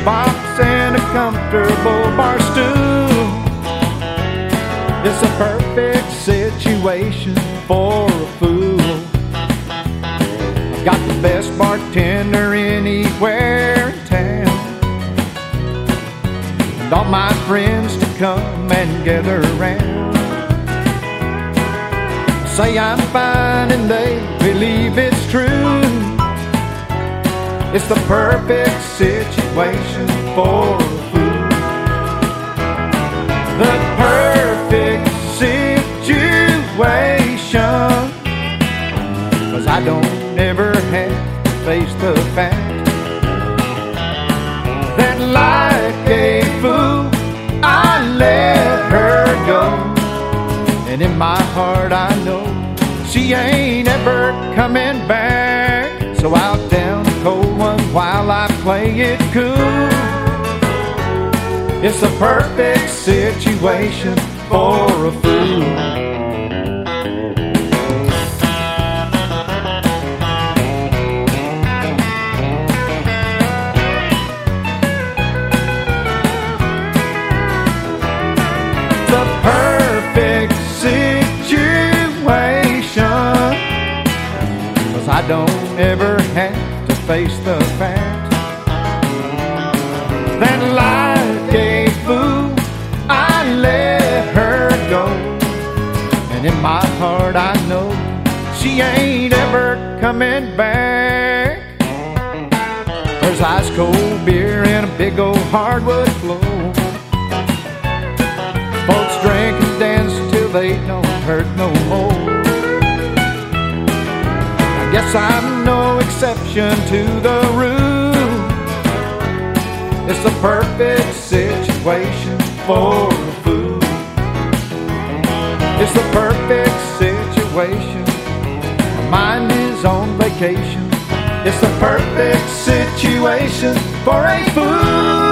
box and a comfortable bar stool. It's a perfect situation for a fool. I've got the best bartender anywhere in town, and all my friends to come and gather around. Say I'm fine and they believe it's true. It's the perfect situation for a fool. The perfect situation, 'cause I don't ever have to face the fact that like a fool I let her go. And in my heart I know she ain't ever coming back. So I'll down a cold one while I play it cool. It's a perfect situation for a fool. The perfect situation, 'cause I don't ever have to face the fact that like a fool I let her go. And in my heart I know she ain't ever coming back. There's ice cold beer and a big old hardwood floor. Folks drink and dance till they don't hurt no more. I guess I'm no exception to the rule. It's the perfect situation for a fool. It's the perfect situation. My mind is on vacation. It's the perfect situation for a fool.